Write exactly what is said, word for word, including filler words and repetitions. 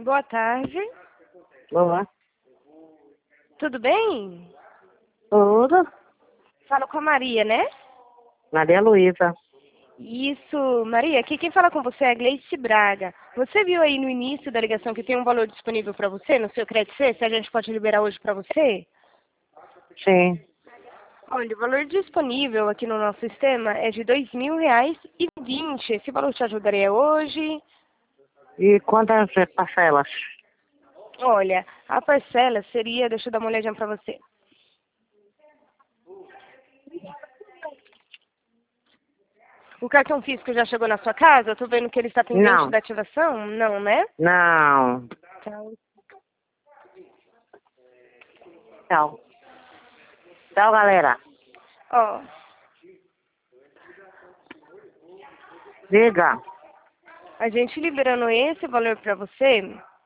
Boa tarde. Boa. Tudo bem? Tudo. Falo com a Maria, né? Maria Luísa. Isso, Maria, aqui quem fala com você é a Gleice Braga. Você viu aí no início da ligação que tem um valor disponível para você no seu crédito C, se a gente pode liberar hoje para você? Sim. Olha, o valor disponível aqui no nosso sistema é de dois mil reais e vinte. Esse valor te ajudaria hoje? E quantas parcelas? Olha, a parcela seria, deixa eu dar uma olhadinha para você. O cartão físico já chegou na sua casa? Eu tô vendo que ele está pendente Não. da ativação. Não, né? Não. Então, Tchau. Tchau, galera. ó, Diga. a gente liberando esse valor para você,